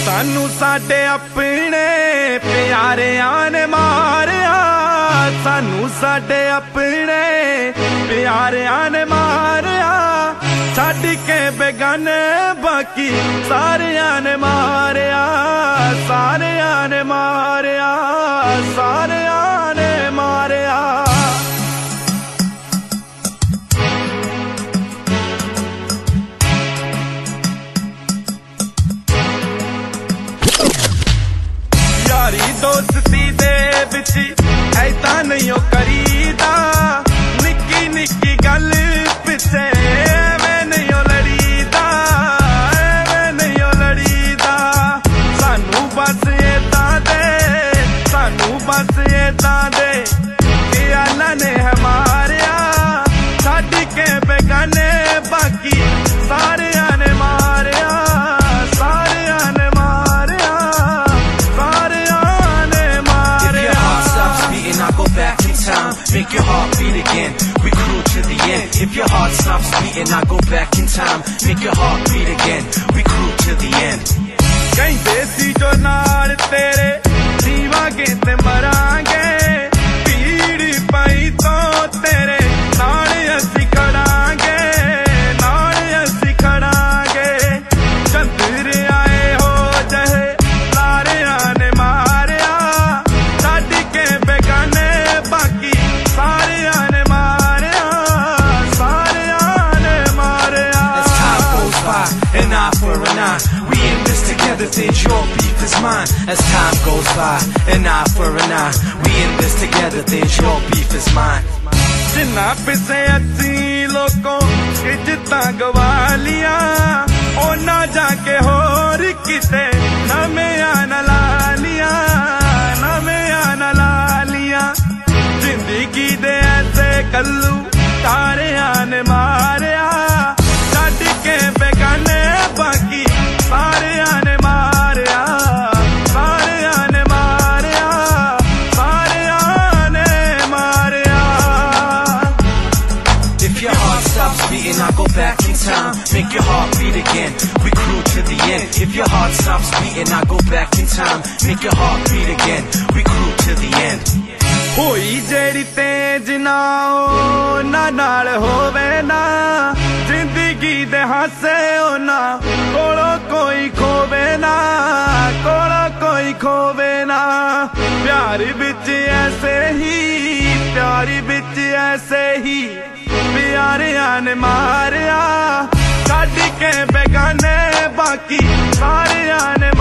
सानू साडे अपने प्यारियां ने मारिया, सानू साडे अपने प्यारियां ने मारिया, छड्ड के बेगाने बाकी सारियां ने मारिया, सारियां ने मारिया, सारियां ने मारिया। यारी दोस्ती दे विच ऐसा नहीं ओ करीदा, निक्की निक्की गल पिछे मैं नहीं ओ लड़ीदा, मैं नहीं ओ लड़ीदा। सानू बस ऐसा दे, सानू बस ऐसा दे कि अल्लाह ने हमारिया, छड्ड के बेगाने बाकी सारियां ने मारिया, सारियां ने मारिया, सारियां ने Maria. I go back in time, make your heart beat again. We cruel to the end. If your heart stops beating, I go back in time, make your heart beat again. We cruel to the end. कहते सी जो नाल तेरे जीवांगे ते मरांगे, पीड़ पई तो तेरे नाल असीं खड़ांगे, नाल असीं खड़ांगे। चंद्र आए हो जहे सारियां ने मारिया, छड्ड के बेगाने बाकी सारियां ने मारिया, सारियां ने Maria. As time goes by, an eye for an eye, we in this together, then your beef is mine. As time goes by, an eye for an eye, we in this together, then your beef is mine. जिन्ना पिछे असी लोगों इज्जतां गवा लिया, ओना जाके होर किते नमियां न ला लिया, नमियां न ला लिया। जिंदगी दे ऐसे कल्लू तारियां ने मारिया, छड्ड के बेगाने बाकी सारियां ने मारिया, सारियां ने मारिया, सारियां ने Maria. If your heart stops beating, I go back in time, make your heart beat again. We cruel to the end. If your heart stops beating, I go back in time, make your heart beat again. We cruel to the end. होई जेड़ी तेज ना ओना नाल होवे ना, जिंदगी दे हासे ओना कोलों कोई खोवे ना, कोलों कोई खोवे ना। प्यार बिच ऐसे ही, प्यार बिच ऐसे ही प्यारियां ने मारिया, छड्ड के बेगाने बाकी सारियां ने